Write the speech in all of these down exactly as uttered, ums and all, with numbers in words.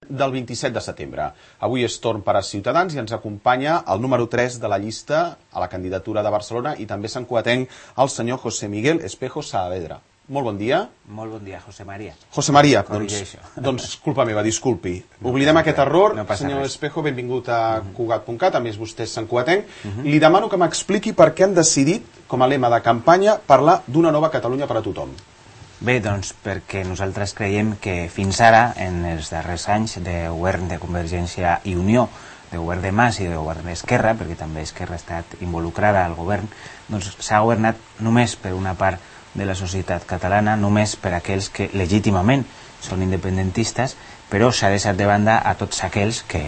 del vint-i-set de setembre. Avui és torn per a Ciutadans i ens acompanya el número tres de la llista a la candidatura de Barcelona i també s'encuatenc el senyor José Miguel Espejo Saavedra. Molt bon dia. Molt bon dia, José María. José María, doncs, doncs culpa meva, disculpi. No, Oblidem no, aquest error. no senyor res. Espejo, benvingut a uh -huh. Cugat punt cat, a més vostè és s'encuatenc. Uh -huh. Li demano que m'expliqui per què han decidit, com a lema de campanya, parlar d'una nova Catalunya per a tothom. Bé, doncs perquè nosaltres creiem que fins ara, en els darrers anys de govern de Convergència i Unió, de govern de Mas i de govern d'Esquerra, perquè també Esquerra ha estat involucrada al govern, doncs s'ha governat només per una part de la societat catalana, només per aquells que legítimament són independentistes, però s'ha deixat de banda a tots aquells que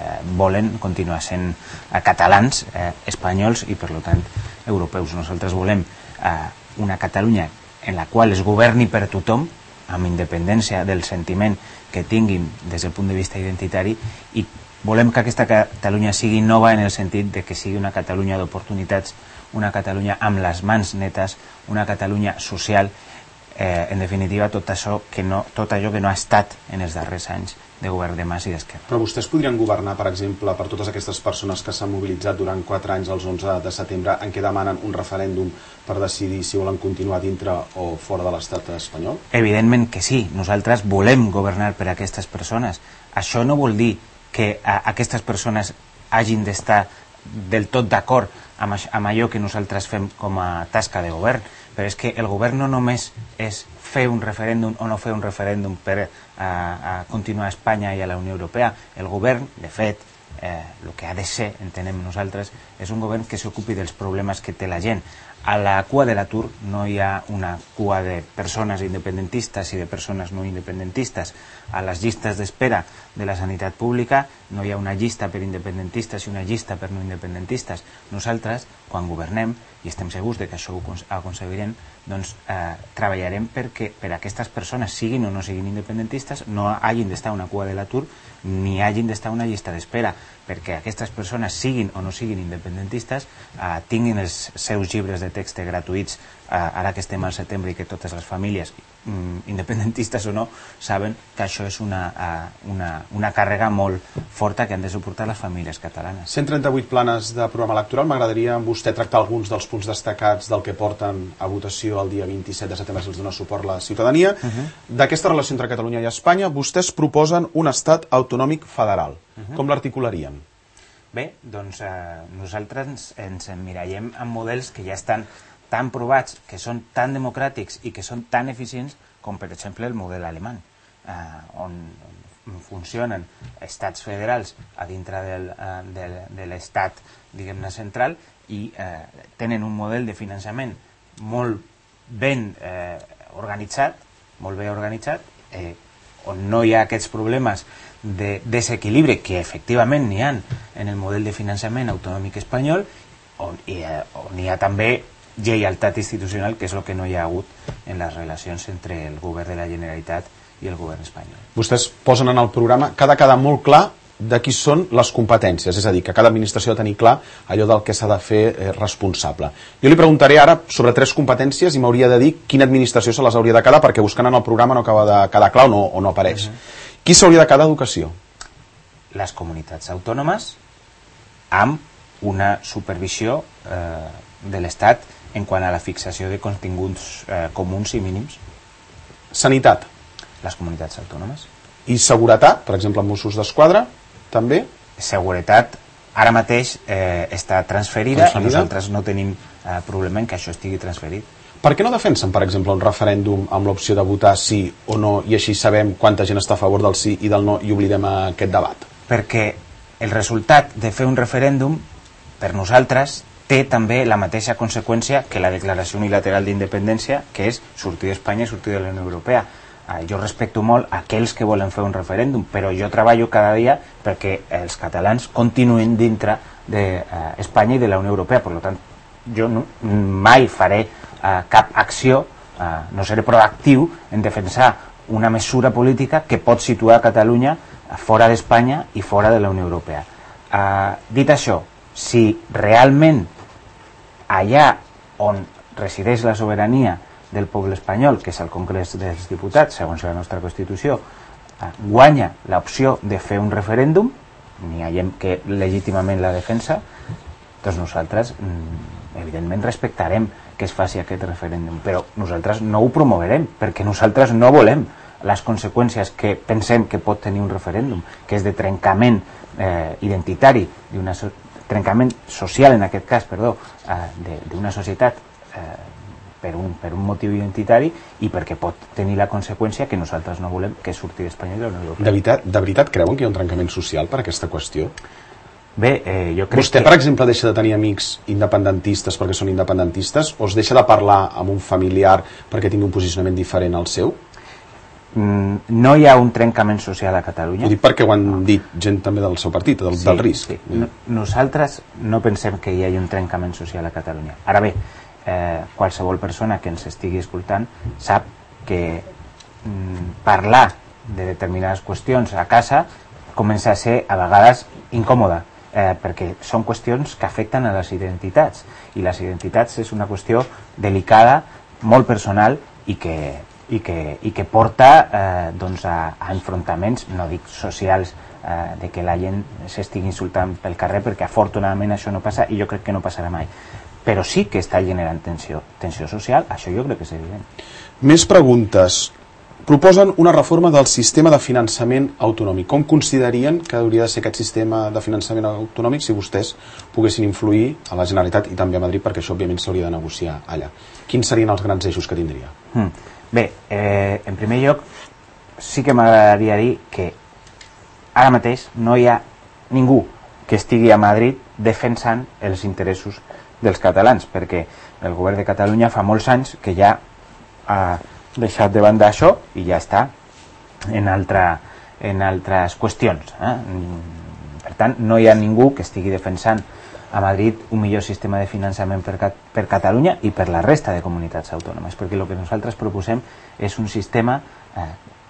volen continuar sent catalans, eh, espanyols i, per tant, europeus. Nosaltres volem eh, una Catalunya en la qual es governi per tothom, amb independència del sentiment que tinguin des del punt de vista identitari, i volem que aquesta Catalunya sigui nova en el sentit de que sigui una Catalunya d'oportunitats, una Catalunya amb les mans netes, una Catalunya social, eh, en definitiva tot això, que no, tot allò que no ha estat en els darrers anys de govern de Mas i d'Esquerra. Però vostès podrien governar, per exemple, per totes aquestes persones que s'han mobilitzat durant quatre anys, els onze de setembre, en què demanen un referèndum per decidir si volen continuar dintre o fora de l'estat espanyol? Evidentment que sí, nosaltres volem governar per a aquestes persones. Això no vol dir que a, aquestes persones hagin d'estar del tot d'acord amb, amb allò que nosaltres fem com a tasca de govern, però és que el govern no només és fer un referèndum o no fer un referèndum per a, a continuar a Espanya i a la Unió Europea. El govern, de fet, eh, el que ha de ser, entenem nosaltres, és un govern que s'ocupi dels problemes que té la gent. A la cua de l'atur no hi ha una cua de persones independentistes i de persones no independentistes. A les llistes d'espera de la sanitat pública no hi ha una llista per independentistes i una llista per no independentistes. Nosaltres, quan governem, i estem segurs de que això ho aconseguirem, doncs eh, treballarem perquè per a aquestes persones, siguin o no siguin independentistes, no hagin d'estar una cua de l'atur ni hagin d'estar una llista d'espera, perquè aquestes persones, siguin o no siguin independentistes, eh, tinguin els seus llibres de text gratuïts, eh, ara que estem al setembre i que totes les famílies, mm, independentistes o no, saben que això és una, uh, una, una càrrega molt forta que han de suportar les famílies catalanes. cent trenta-vuit planes de programa electoral. M'agradaria amb vostè tractar alguns dels punts destacats del que porten a votació el dia vint-i-set de setembre, si els dona suport la ciutadania. Uh -huh. D'aquesta relació entre Catalunya i Espanya, vostès proposen un estat autonòmic federal. Uh -huh. Com l'articularien? Bé, doncs eh, nosaltres ens emmirallem en models que ja estan tan provats, que són tan democràtics i que són tan eficients com, per exemple, el model alemany, eh, on, on funcionen estats federals a dintre del, eh, del, de l'estat, diguem-ne, central, i eh, tenen un model de finançament molt ben eh, organitzat, molt bé organitzat, eh, on no hi ha aquests problemes de desequilibri que efectivament n'hi ha en el model de finançament autonòmic espanyol, on hi ha, on hi ha també lleialtat institucional, que és el que no hi ha hagut en les relacions entre el govern de la Generalitat i el govern espanyol. Vostès posen en el programa que ha de quedar molt clar de qui són les competències, és a dir, que cada administració ha de tenir clar allò del que s'ha de fer eh, responsable. Jo li preguntaré ara sobre tres competències i m'hauria de dir quina administració se les hauria de quedar, perquè buscant en el programa no acaba de quedar clar o no, o no apareix. Uh -huh. Qui s'hauria de quedar d'educació? Les comunitats autònomes, amb una supervisió eh, de l'Estat en quant a la fixació de continguts eh, comuns i mínims. Sanitat? Les comunitats autònomes. I seguretat, per exemple, amb Mossos d'Esquadra, també? Seguretat, ara mateix eh, està transferida, transferida, i nosaltres no tenim eh, problema en que això estigui transferit. Per què no defensen, per exemple, un referèndum amb l'opció de votar sí o no, i així sabem quanta gent està a favor del sí i del no i oblidem aquest debat? Perquè el resultat de fer un referèndum, per nosaltres, té també la mateixa conseqüència que la declaració unilateral d'independència, que és sortir d'Espanya i sortir de la Unió Europea. Eh, jo respecto molt aquells que volen fer un referèndum, però jo treballo cada dia perquè els catalans continuïn dintre d'Espanya i de la Unió Europea. Per tant, jo no, mai faré eh, cap acció, eh, no seré proactiu en defensar una mesura política que pot situar Catalunya fora d'Espanya i fora de la Unió Europea. Eh, dit això, si realment allà on resideix la sobirania del poble espanyol, que és el Congrés dels Diputats, segons la nostra Constitució, guanya l'opció de fer un referèndum, n'hi ha gent que legítimament la defensa, doncs nosaltres evidentment respectarem que es faci aquest referèndum, però nosaltres no ho promoverem, perquè nosaltres no volem les conseqüències que pensem que pot tenir un referèndum, que és de trencament eh, identitari, d'una so trencament social en aquest cas, perdó, eh, d'una societat eh, per un, per un motiu identitari i perquè pot tenir la conseqüència que nosaltres no volem, que és sortir d'Espanya de la Unió Europea. De veritat, de veritat creuen que hi ha un trencament social per aquesta qüestió? Bé, eh, jo crec Vostè, que... per exemple, deixa de tenir amics independentistes perquè són independentistes, o es deixa de parlar amb un familiar perquè tingui un posicionament diferent al seu? Mm, no hi ha un trencament social a Catalunya. Ho dic perquè ho han dit gent també del seu partit, del, sí, del risc. Sí. No, nosaltres no pensem que hi hagi un trencament social a Catalunya. Ara bé, eh, qualsevol persona que ens estigui escoltant sap que mm, parlar de determinades qüestions a casa comença a ser a vegades incòmode, eh, perquè són qüestions que afecten a les identitats, i les identitats és una qüestió delicada, molt personal i que, i que, i que porta eh, doncs a, a enfrontaments, no dic socials, eh, de que la gent s'estigui insultant pel carrer, perquè afortunadament això no passa i jo crec que no passarà mai, però sí que està generant tensió, tensió social, això jo crec que és evident. Més preguntes. Proposen una reforma del sistema de finançament autonòmic. Com considerarien que hauria de ser aquest sistema de finançament autonòmic si vostès poguessin influir a la Generalitat i també a Madrid, perquè això òbviament s'hauria de negociar allà? Quins serien els grans eixos que tindria? Mm. Bé, eh, en primer lloc sí que m'agradaria dir que ara mateix no hi ha ningú que estigui a Madrid defensant els interessos dels catalans, perquè el govern de Catalunya fa molts anys que ja ha deixat de banda això i ja està en, altra, en altres qüestions. Eh? Per tant, no hi ha ningú que estigui defensant a Madrid un millor sistema de finançament per, per Catalunya i per la resta de comunitats autònomes, perquè el que nosaltres proposem és un sistema eh,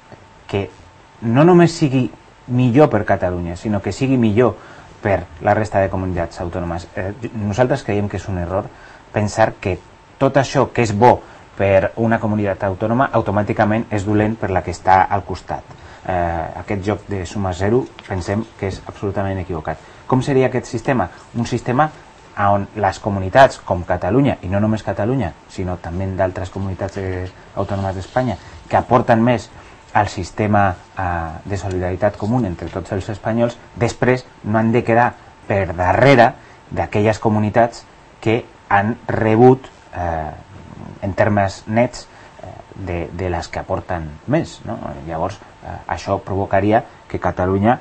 que no només sigui millor per Catalunya, sinó que sigui millor per la resta de comunitats autònomes. Eh, nosaltres creiem que és un error pensar que tot això que és bo per una comunitat autònoma automàticament és dolent per la que està al costat. Eh, aquest joc de suma zero pensem que és absolutament equivocat. Com seria aquest sistema? Un sistema on les comunitats com Catalunya, i no només Catalunya, sinó també d'altres comunitats eh, autònomes d'Espanya, que aporten més al sistema eh, de solidaritat comú entre tots els espanyols, després no han de quedar per darrere d'aquelles comunitats que han rebut eh, en termes nets eh, de, de les que aporten més, no? Llavors eh, això provocaria que Catalunya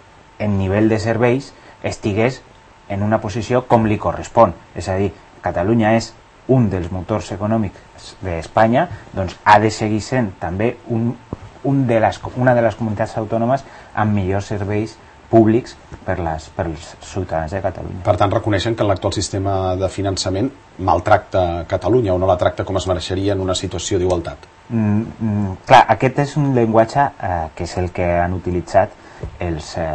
en nivell de serveis estigués en una posició com li correspon, és a dir, Catalunya és un dels motors econòmics d'Espanya, doncs ha de seguir sent també un, un de les, una de les comunitats autònomes amb millors serveis públics per, les, per els ciutadans de Catalunya. Per tant, reconeixen que l'actual sistema de finançament maltracta Catalunya o no la tracta com es mereixeria en una situació d'igualtat? Mm, mm, clar, aquest és un llenguatge eh, que és el que han utilitzat els eh,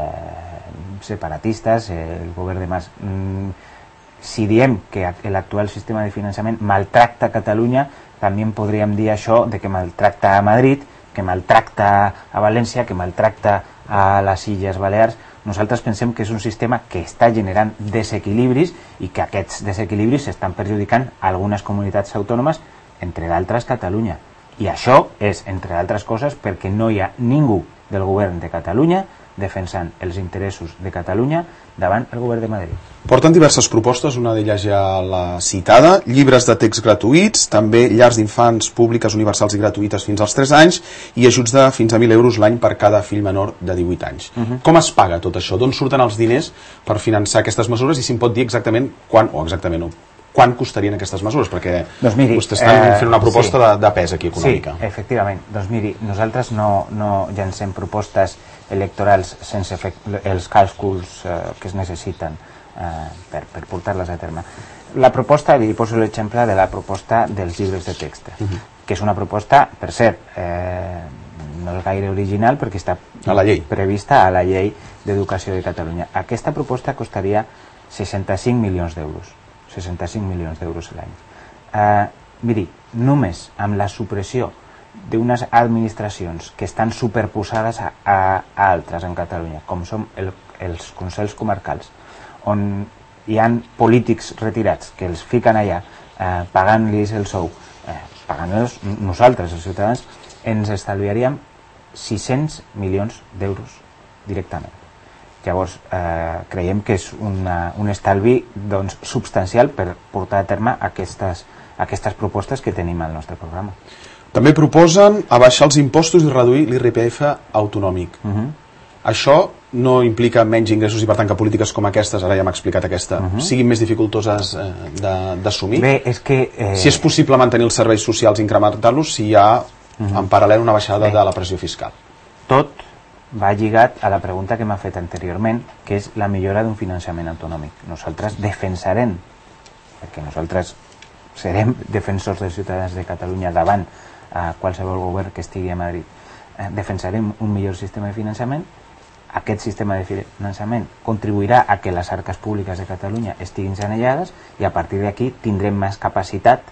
separatistes, eh, el govern de Mas. Mm, si diem que l'actual sistema de finançament maltracta Catalunya, també podríem dir això de que maltracta a Madrid, que maltracta a València, que maltracta a les Illes Balears. Nosaltres pensem que és un sistema que està generant desequilibris i que aquests desequilibris estan perjudicant algunes comunitats autònomes, entre d'altres Catalunya. I això és, entre altres coses, perquè no hi ha ningú del govern de Catalunya defensant els interessos de Catalunya davant el govern de Madrid. Porten diverses propostes, una d'elles ja la citada, llibres de text gratuïts, també llars d'infants públiques universals i gratuïtes fins als tres anys i ajuts de fins a mil euros l'any per cada fill menor de divuit anys. Uh -huh. Com es paga tot això? D'on surten els diners per finançar aquestes mesures i si em pot dir exactament quan, o exactament no, quan costarien aquestes mesures? Perquè doncs miri, vostès estan eh, fent una proposta sí. de, de pes aquí econòmica. Sí, efectivament. Doncs miri, nosaltres no, no llancem propostes electorals sense fer els càlculs eh, que es necessiten eh, per, per portar-les a terme. La proposta, li poso l'exemple de la proposta dels llibres de text, uh -huh. que és una proposta, per cert, eh, no és gaire original perquè està a la llei. prevista a la llei d'Educació de Catalunya. Aquesta proposta costaria seixanta-cinc milions d'euros. seixanta-cinc milions d'euros l'any. Eh, miri, només amb la supressió d'unes administracions que estan superposades a, a, a altres en Catalunya, com són el, els consells comarcals, on hi ha polítics retirats que els fiquen allà eh, pagant-los el sou, eh, pagant-los nosaltres, els ciutadans, ens estalviaríem sis-cents milions d'euros directament. Llavors, eh, creiem que és una, un estalvi doncs, substancial per portar a terme aquestes, aquestes propostes que tenim al nostre programa. També proposen abaixar els impostos i reduir l'I R P F autonòmic. Uh-huh. Això no implica menys ingressos i per tant que polítiques com aquestes, ara ja m'ha explicat aquesta, uh-huh. siguin més dificultoses eh, d'assumir? Bé, és que... Eh... Si és possible mantenir els serveis socials i incrementar-los, si hi ha uh-huh. en paral·lel una baixada Bé, de la pressió fiscal. Tot va lligat a la pregunta que m'ha fet anteriorment, que és la millora d'un finançament autonòmic. Nosaltres defensarem, perquè nosaltres serem defensors dels ciutadans de Catalunya davant a qualsevol govern que estigui a Madrid, eh, defensarem un millor sistema de finançament. Aquest sistema de finançament contribuirà a que les arques públiques de Catalunya estiguin sanejades i a partir d'aquí tindrem més capacitat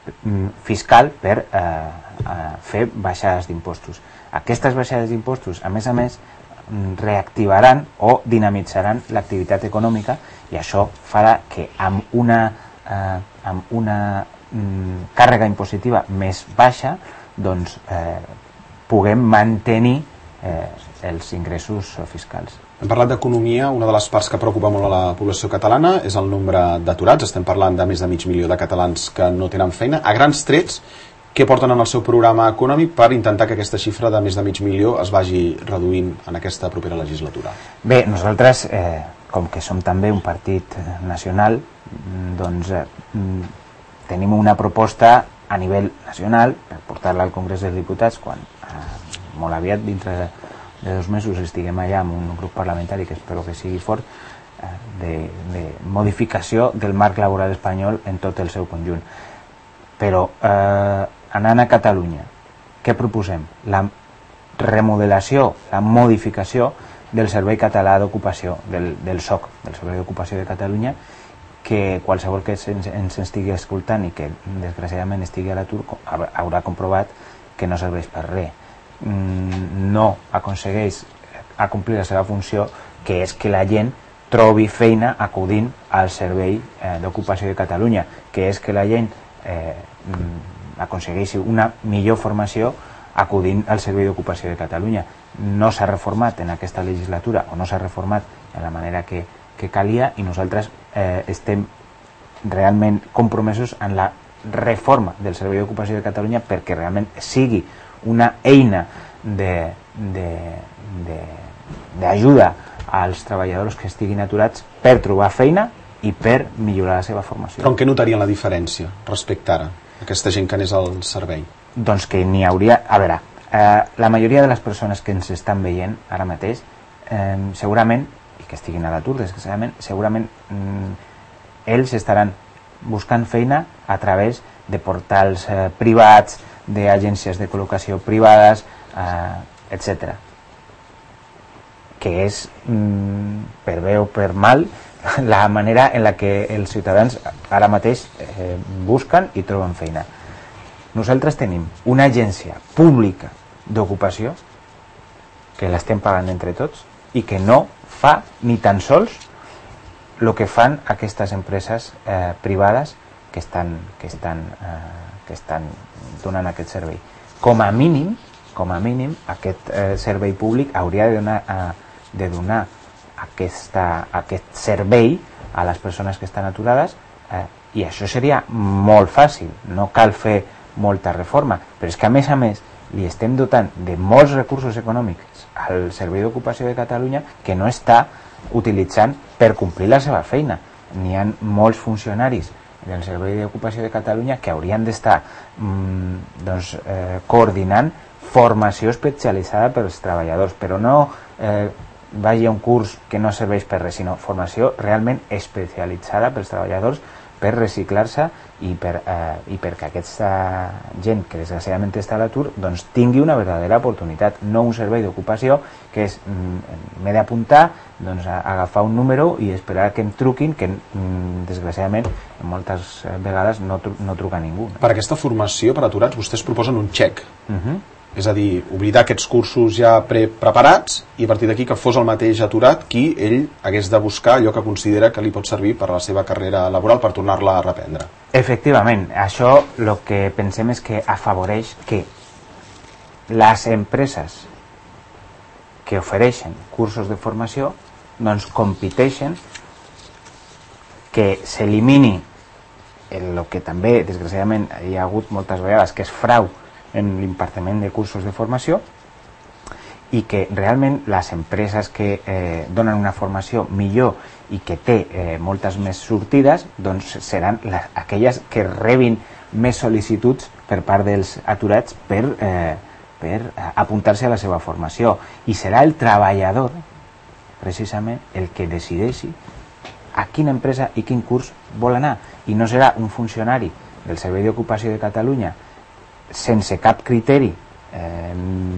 fiscal per eh, eh, fer baixades d'impostos. Aquestes baixades d'impostos, a més a més, reactivaran o dinamitzaran l'activitat econòmica i això farà que amb una, eh, amb una mm, càrrega impositiva més baixa doncs, eh, puguem mantenir eh, els ingressos fiscals. Hem parlat d'economia, una de les parts que preocupa molt a la població catalana és el nombre d'aturats. Estem parlant de més de mig milió de catalans que no tenen feina. A grans trets, què porten en el seu programa econòmic per intentar que aquesta xifra de més de mig milió es vagi reduint en aquesta propera legislatura? Bé, nosaltres, eh, com que som també un partit nacional, doncs eh, tenim una proposta a nivell nacional per portar-la al Congrés dels Diputats quan eh, molt aviat, dintre de de dos mesos, estiguem allà amb un grup parlamentari que espero que sigui fort, eh, de, de modificació del marc laboral espanyol en tot el seu conjunt. Però eh, anant a Catalunya, què proposem? La remodelació, la modificació del Servei Català d'Ocupació, del, del S O C, del Servei d'Ocupació de Catalunya, que qualsevol que ens, ens estigui escoltant i que desgraciadament estigui a l'atur haurà comprovat que no serveix per res. No aconsegueix acomplir la seva funció, que és que la gent trobi feina acudint al Servei eh, d'Ocupació de Catalunya, que és que la gent eh, aconsegueixi una millor formació acudint al Servei d'Ocupació de Catalunya. No s'ha reformat en aquesta legislatura o no s'ha reformat de la manera que, que calia i nosaltres eh, estem realment compromesos en la reforma del Servei d'Ocupació de Catalunya perquè realment sigui una eina d'ajuda als treballadors que estiguin aturats per trobar feina i per millorar la seva formació. Però en què notarien la diferència respecte ara, aquesta gent que anés al servei? Doncs que n'hi hauria... A veure, eh, la majoria de les persones que ens estan veient ara mateix, eh, segurament, i que estiguin a l'atur, desgraciadament, segurament mm, ells estaran buscant feina a través de portals eh, privats, d'agències de col·locació privades, eh, etcètera. Que és, mm, per bé o per mal, la manera en la que els ciutadans ara mateix eh, busquen i troben feina. Nosaltres tenim una agència pública d'ocupació que l'estem pagant entre tots i que no fa ni tan sols el que fan aquestes empreses eh, privades que estan, que estan, eh, que estan donant aquest servei. Com a mínim, com a mínim aquest eh, servei públic hauria de donar, eh, de donar aquesta, aquest servei a les persones que estan aturades eh, i això seria molt fàcil, no cal fer molta reforma, però és que a més a més li estem dotant de molts recursos econòmics al Servei d'Ocupació de Catalunya que no està utilitzant per complir la seva feina. N'hi ha molts funcionaris del Servei d'Ocupació de Catalunya que haurien d'estar mm, doncs, eh, coordinant formació especialitzada per als treballadors, però no eh, vagi a un curs que no serveix per res, sinó formació realment especialitzada pels treballadors per reciclar-se i, per, eh, i perquè aquesta gent que desgraciadament està a l'atur doncs tingui una verdadera oportunitat, no un servei d'ocupació que és mm, m'he d'apuntar, doncs, a, a agafar un número i esperar que em truquin, que mm, desgraciadament moltes vegades no, tru no truca ningú. No? Per aquesta formació per aturats vostès proposen un xec. Uh -huh. És a dir, oblidar aquests cursos ja preparats i a partir d'aquí que fos el mateix aturat qui ell hagués de buscar allò que considera que li pot servir per a la seva carrera laboral per tornar-la a reprendre. Efectivament, això el que pensem és que afavoreix que les empreses que ofereixen cursos de formació doncs competeixen, que s'elimini el que també desgraciadament hi ha hagut moltes vegades, que és frau en l'impartiment de cursos de formació, i que realment les empreses que eh, donen una formació millor i que té eh, moltes més sortides doncs seran les, aquelles que rebin més sol·licituds per part dels aturats per, eh, per apuntar-se a la seva formació, i serà el treballador precisament el que decideixi a quina empresa i quin curs vol anar, i no serà un funcionari del Servei d'Ocupació de Catalunya sense cap criteri eh,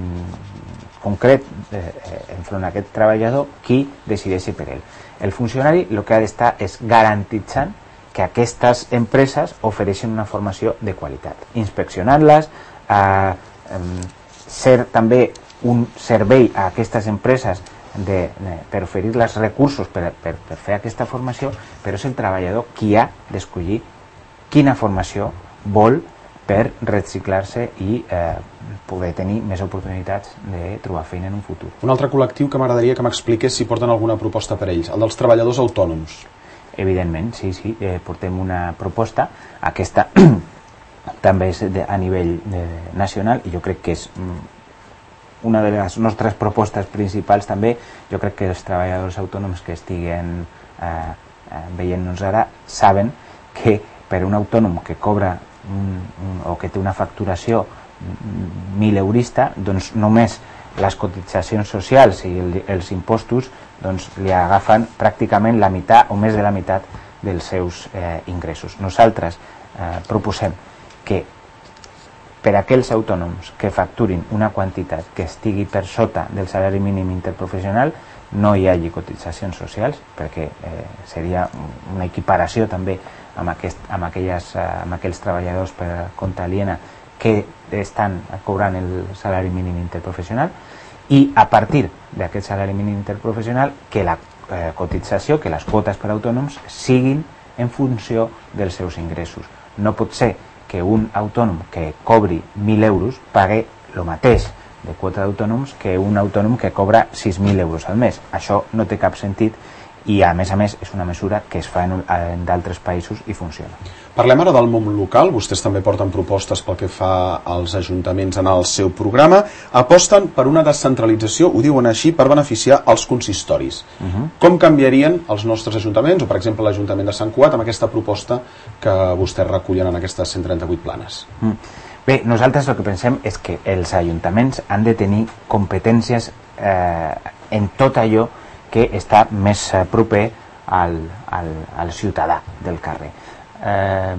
concret eh, enfront a aquest treballador qui decideixi per ell. El funcionari el que ha d'estar és garantitzant que aquestes empreses ofereixen una formació de qualitat, inspeccionant-les, eh, eh, ser també un servei a aquestes empreses de, de, per oferir-les recursos per, per, per fer aquesta formació, però és el treballador qui ha d'escollir quina formació vol per reciclar-se i eh, poder tenir més oportunitats de trobar feina en un futur. Un altre col·lectiu que m'agradaria que m'expliqués si porten alguna proposta per ells, el dels treballadors autònoms. Evidentment, sí, sí, eh, portem una proposta, aquesta també és de, a nivell de, nacional, i jo crec que és mm, una de les nostres propostes principals també. Jo crec que els treballadors autònoms que estiguen eh, eh, veient-nos ara saben que per un autònom que cobra un, un, o que té una facturació mil eurista, doncs només les cotitzacions socials i el, els impostos doncs li agafen pràcticament la meitat o més de la meitat dels seus eh, ingressos. Nosaltres eh, proposem que per a aquells autònoms que facturin una quantitat que estigui per sota del salari mínim interprofessional no hi hagi cotitzacions socials, perquè eh, seria una equiparació també amb, aquest, amb, aquelles, eh, amb aquells treballadors per compte aliena que estan cobrant el salari mínim interprofessional, i a partir d'aquest salari mínim interprofessional que la eh, cotització, que les quotes per autònoms siguin en funció dels seus ingressos. No pot ser que un autònom que cobri mil euros pague el mateix de quota d'autònoms que un autònom que cobra sis mil euros al mes. Això no té cap sentit, i a més a més és una mesura que es fa en, en d'altres països i funciona. Parlem ara del món local. Vostès també porten propostes pel que fa als ajuntaments en el seu programa. Aposten per una descentralització, ho diuen així, per beneficiar els consistoris. Uh-huh. Com canviarien els nostres ajuntaments, o per exemple l'Ajuntament de Sant Cugat, amb aquesta proposta que vostès recullen en aquestes cent trenta-vuit planes? Uh-huh. Bé, nosaltres el que pensem és que els ajuntaments han de tenir competències eh, en tot allò que està més proper al, al, al ciutadà del carrer. Eh,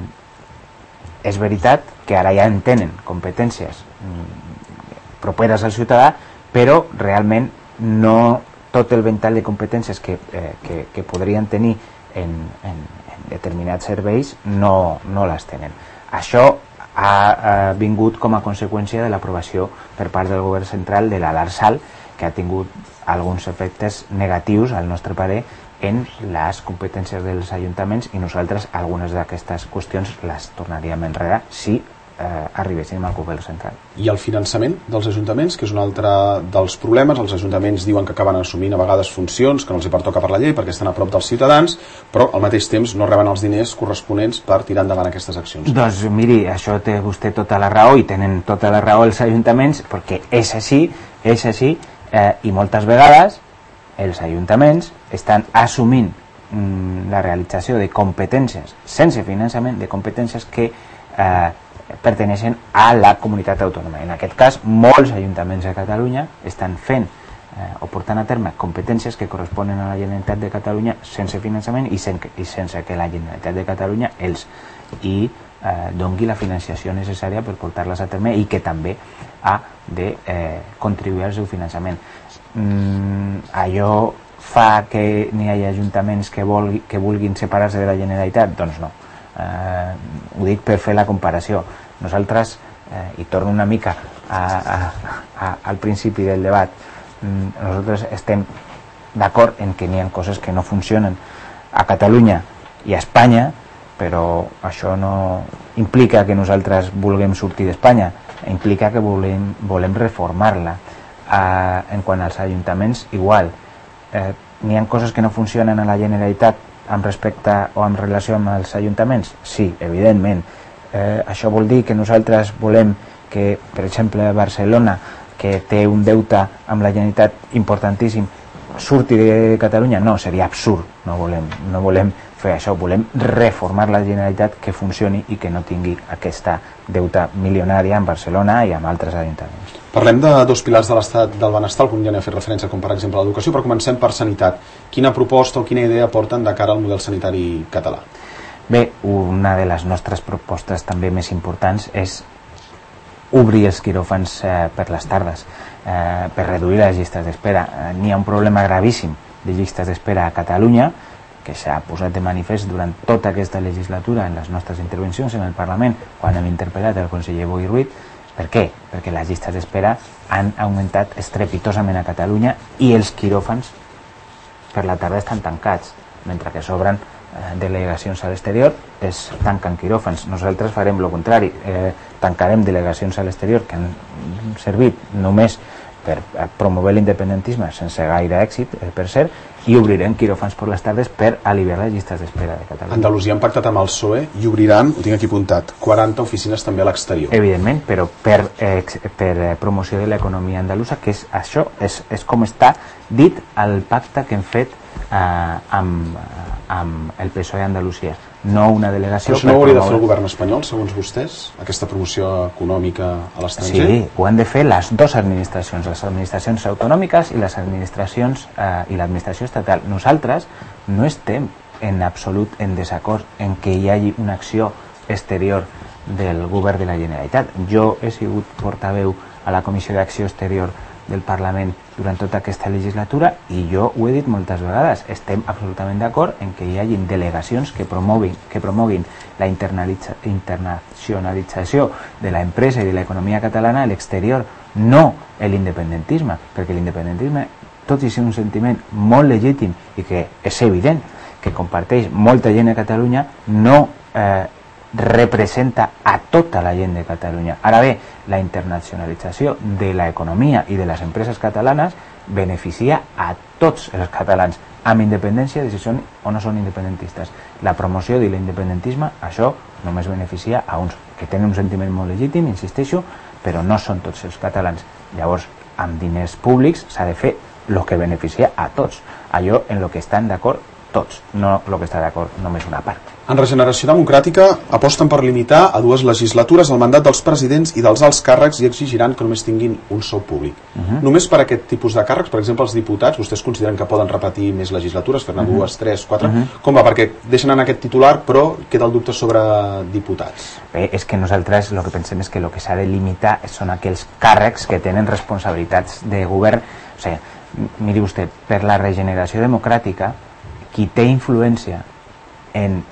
és veritat que ara ja en tenen competències properes al ciutadà, però realment no tot el ventall de competències que, eh, que, que podrien tenir en, en, en determinats serveis no, no les tenen. Això ha, ha vingut com a conseqüència de l'aprovació per part del govern central de la l'Arsal, que ha tingut alguns efectes negatius, al nostre parer, en les competències dels ajuntaments, i nosaltres algunes d'aquestes qüestions les tornaríem enrere si eh, arribéssim al govern central. I el finançament dels ajuntaments, que és un altre dels problemes. Els ajuntaments diuen que acaben assumint a vegades funcions que no els hi pertoca per la llei perquè estan a prop dels ciutadans, però al mateix temps no reben els diners corresponents per tirar endavant aquestes accions. Doncs miri, això té vostè tota la raó, i tenen tota la raó els ajuntaments, perquè és així, és així, eh, i moltes vegades els ajuntaments estan assumint mm, la realització de competències sense finançament, de competències que eh, perteneixen a la comunitat autònoma. En aquest cas, molts ajuntaments de Catalunya estan fent eh, o portant a terme competències que corresponen a la Generalitat de Catalunya sense finançament i, sen i sense que la Generalitat de Catalunya els i eh, doni la financiació necessària per portar-les a terme i que també ha de eh, contribuir al seu finançament. Mm, allò fa que n'hi hagi ajuntaments que, vulgui, que vulguin separar-se de la Generalitat? Doncs no. Eh, ho dic per fer la comparació. Nosaltres, eh, i torno una mica a, a, a, al principi del debat, mm, nosaltres estem d'acord en que n'hi ha coses que no funcionen a Catalunya i a Espanya, però això no implica que nosaltres vulguem sortir d'Espanya, implica que volem, volem reformar-la. Eh, en quant als ajuntaments, igual. Eh, n'hi ha coses que no funcionen a la Generalitat amb respecte o en relació amb els ajuntaments? Sí, evidentment. Eh, això vol dir que nosaltres volem que, per exemple, Barcelona, que té un deute amb la Generalitat importantíssim, surti de Catalunya? No, seria absurd. No volem, no volem fer això, volem reformar la Generalitat que funcioni i que no tingui aquesta deuta milionària en Barcelona i amb altres ajuntaments. Parlem de dos pilars de l'estat del benestar, algun ja n'hi ha fet referència, com per exemple l'educació, però comencem per sanitat. Quina proposta o quina idea porten de cara al model sanitari català? Bé, una de les nostres propostes també més importants és obrir els quiròfans eh, per les tardes, eh, per reduir les llistes d'espera. Eh, N'hi ha un problema gravíssim de llistes d'espera a Catalunya, que s'ha posat de manifest durant tota aquesta legislatura en les nostres intervencions en el Parlament, quan hem interpel·lat el conseller Boi Ruiz. Per què? Perquè les llistes d'espera han augmentat estrepitosament a Catalunya i els quiròfans per la tarda estan tancats, mentre que s'obren eh, delegacions a l'exterior, es tanquen quiròfans. Nosaltres farem el contrari, eh, tancarem delegacions a l'exterior que han servit només per promoure l'independentisme sense gaire èxit, eh, per cert, i obrirem quiròfans per les tardes per aliviar les llistes d'espera de Catalunya. Andalusia han pactat amb el P S O E i obriran, ho tinc aquí apuntat, quaranta oficines també a l'exterior. Evidentment, però per, eh, per eh, promoció de l'economia andalusa, que és això, és, és com està dit al pacte que hem fet eh, amb, amb el P S O E a Andalusia. No una delegació... Però això no ho hauria de fer el govern espanyol, segons vostès? Aquesta promoció econòmica a l'estranger? Sí, ho han de fer les dues administracions, les administracions autonòmiques i les administracions eh, i l'administració estatal. Nosaltres no estem en absolut en desacord en que hi hagi una acció exterior del govern de la Generalitat. Jo he sigut portaveu a la Comissió d'Acció Exterior del Parlament durant tota aquesta legislatura i jo ho he dit moltes vegades, estem absolutament d'acord en que hi hagi delegacions que promoguin, que promoguin la internacionalització de l'empresa i de l'economia catalana a l'exterior, no l'independentisme, perquè l'independentisme, tot i ser un sentiment molt legítim i que és evident que comparteix molta gent a Catalunya, no eh, representa a tota la gent de Catalunya. Ara bé, la internacionalització de l'economia i de les empreses catalanes beneficia a tots els catalans, amb independència de si són o no són independentistes. La promoció de l'independentisme, això només beneficia a uns que tenen un sentiment molt legítim, insisteixo, però no són tots els catalans. Llavors, amb diners públics s'ha de fer el que beneficia a tots, allò en el que estan d'acord tots, no el que està d'acord només una part. En Regeneració Democràtica aposten per limitar a dues legislatures el mandat dels presidents i dels alts càrrecs i exigiran que només tinguin un sou públic. Uh -huh. Només per aquest tipus de càrrecs, per exemple, els diputats, vostès consideren que poden repetir més legislatures, fer-ne uh -huh. dues, tres, quatre... Uh -huh. Com va? Perquè deixen anar aquest titular, però queda el dubte sobre diputats. Bé, és que nosaltres el que pensem és que el que s'ha de limitar són aquells càrrecs que tenen responsabilitats de govern. O sigui, miri vostè, per la Regeneració Democràtica, qui té influència en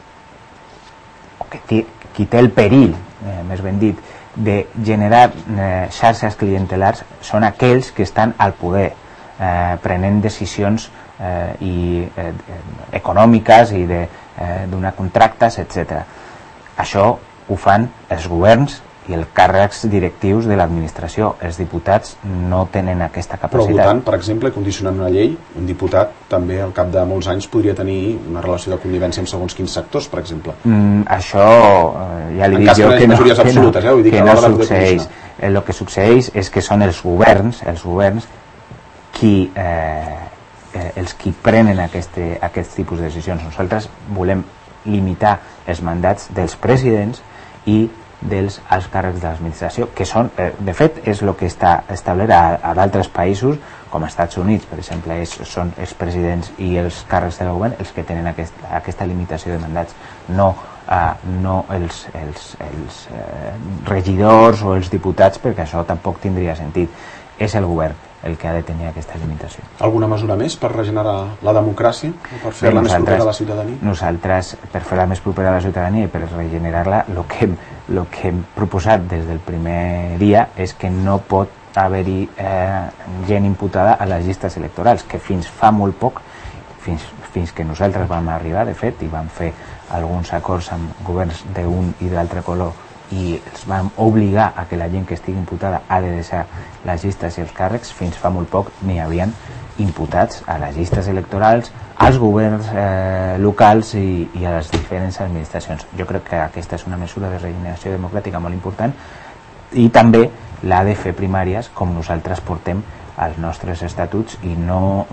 Qui, qui té el perill, eh, més ben dit, de generar eh, xarxes clientelars són aquells que estan al poder, eh, prenent decisions eh, i, eh, econòmiques i d'uns eh, contractes, etcètera. Això ho fan els governs i els càrrecs directius de l'administració. Els diputats no tenen aquesta capacitat. Però votant, per exemple, condicionant una llei, un diputat també al cap de molts anys podria tenir una relació de convivència amb segons quins sectors, per exemple. Mm, això eh, ja li dic jo que no, que no, eh? Vull dir que, que no succeeix. El que succeeix és que són els governs, els governs qui, eh, eh, els qui prenen aquest, aquest tipus de decisions. Nosaltres volem limitar els mandats dels presidents i dels alts càrrecs de l'administració, que són, eh, de fet, és el que està establert a, a d'altres països, com als Estats Units, per exemple, és, són els presidents i els càrrecs del govern els que tenen aquest, aquesta limitació de mandats, no, eh, no els, els, els eh, regidors o els diputats, perquè això tampoc tindria sentit. És el govern el que ha de tenir aquesta limitació. Alguna mesura més per regenerar la democràcia o per fer-la més propera a la ciutadania? Nosaltres, per fer-la més propera a la ciutadania i per regenerar-la, el que, lo que hem proposat des del primer dia és que no pot haver-hi eh, gent imputada a les llistes electorals, que fins fa molt poc, fins, fins que nosaltres vam arribar, de fet, i vam fer alguns acords amb governs d'un i d'altre color, i els vam obligar a que la gent que estigui imputada ha de deixar les llistes i els càrrecs. Fins fa molt poc n'hi havien imputats a les llistes electorals, als governs eh, locals i, i a les diferents administracions. Jo crec que aquesta és una mesura de regeneració democràtica molt important, i també l'ha de fer primàries com nosaltres portem als nostres estatuts, i no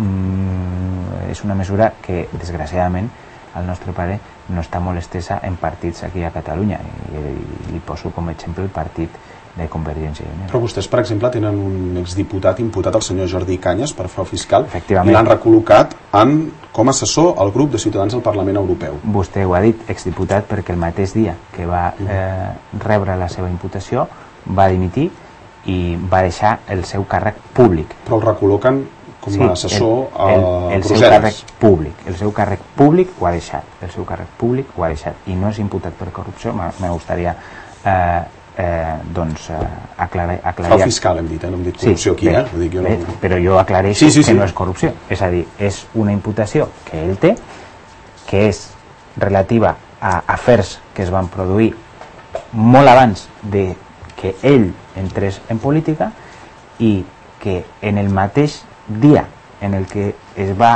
mm, és una mesura que desgraciadament al nostre pare no està molt estesa en partits aquí a Catalunya, i, i li poso com a exemple el partit de Convergència i Unió. Però vostès, per exemple, tenen un exdiputat imputat, el senyor Jordi Cañas, per frau fiscal, i l'han recol·locat en, com a assessor al grup de Ciutadans al Parlament Europeu. Vostè ho ha dit, exdiputat, perquè el mateix dia que va eh, rebre la seva imputació va dimitir i va deixar el seu càrrec públic. Però el recol·loquen com a assessor a Brussel·les. El seu càrrec públic, el seu càrrec públic ho ha deixat, el seu càrrec públic ho ha deixat, i no és imputat per corrupció. M'agradaria eh, eh, doncs eh, aclarar... Frau fiscal hem dit, eh? No hem dit corrupció aquí, eh? Ho dic jo, no... Però jo aclareixo sí, sí, sí. que no és corrupció, és a dir, és una imputació que ell té, que és relativa a afers que es van produir molt abans de que ell entrés en política, i que en el mateix dia en el que es va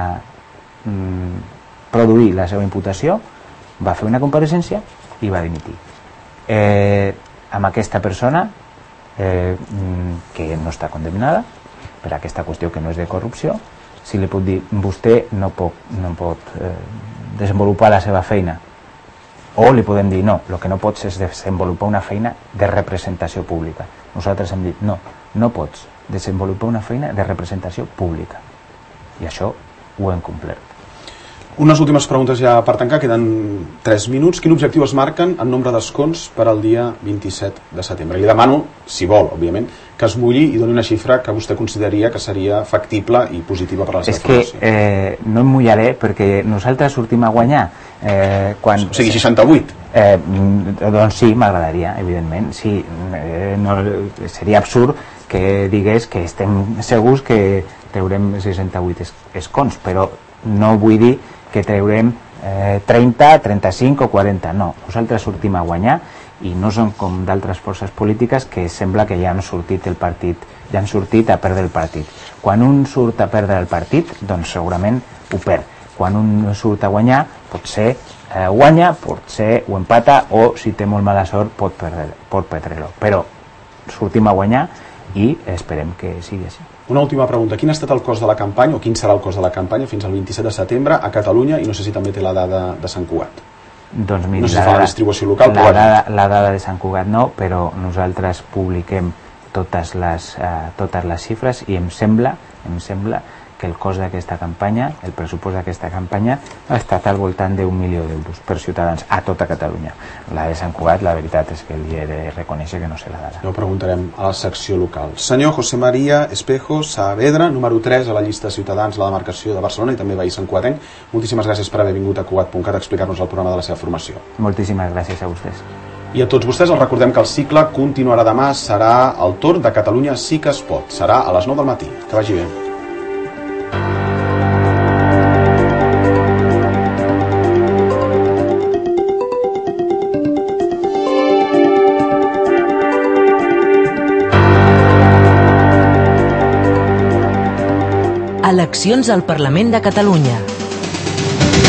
eh, produir la seva imputació va fer una compareixença i va dimitir. Eh, amb aquesta persona eh, que no està condemnada per aquesta qüestió que no és de corrupció, si li puc dir vostè no pot, no pot eh, desenvolupar la seva feina, o li podem dir no, el que no pots és desenvolupar una feina de representació pública. Nosaltres hem dit no, no pots desenvolupar una feina de representació pública, i això ho hem complert. Unes últimes preguntes ja per tancar, queden tres minuts. Quin objectiu es marquen en nombre d'escons per al dia vint-i-set de setembre? Li demano, si vol, òbviament, que es mulli i doni una xifra que vostè consideraria que seria factible i positiva per a la seva formació. És que eh, no em mullaré perquè nosaltres sortim a guanyar. Eh, quan... O sigui, seixanta-vuit? Eh, doncs sí, m'agradaria, evidentment. Sí, eh, no, seria absurd que digués que estem segurs que treurem seixanta-vuit escons, però no vull dir que treurem eh, trenta, trenta-cinc o quaranta, no. Nosaltres sortim a guanyar i no són com d'altres forces polítiques que sembla que ja han sortit el partit, ja han sortit a perdre el partit. Quan un surt a perdre el partit, doncs segurament ho perd. Quan un surt a guanyar, potser eh, guanya, potser ho empata, o si té molt mala sort pot perdre, pot perdre-lo. Però sortim a guanyar i esperem que sigui així. Una última pregunta. Quin ha estat el cost de la campanya, o quin serà el cost de la campanya fins al vint-i-set de setembre a Catalunya, i no sé si també té la dada de Sant Cugat? Doncs miri, no sé si fa la distribució local, la, dada, la dada de Sant Cugat no, però nosaltres publiquem totes les, eh, totes les xifres, i em sembla, em sembla que el cost d'aquesta campanya, el pressupost d'aquesta campanya, ha estat al voltant d'un milió d'euros per ciutadans a tota Catalunya. La de Sant Cugat, la veritat és que li he de reconèixer que no sé la dada. Ja ho preguntarem a la secció local. Senyor José María Espejo Saavedra, número tres a la llista de Ciutadans, la demarcació de Barcelona i també veí Sant Cugatenc, moltíssimes gràcies per haver vingut a Cugat punt cat a explicar-nos el programa de la seva formació. Moltíssimes gràcies a vostès. I a tots vostès els recordem que el cicle continuarà demà, serà el torn de Catalunya sí que es pot, serà a les nou del matí. Que vagi bé. Eleccions al Parlament de Catalunya.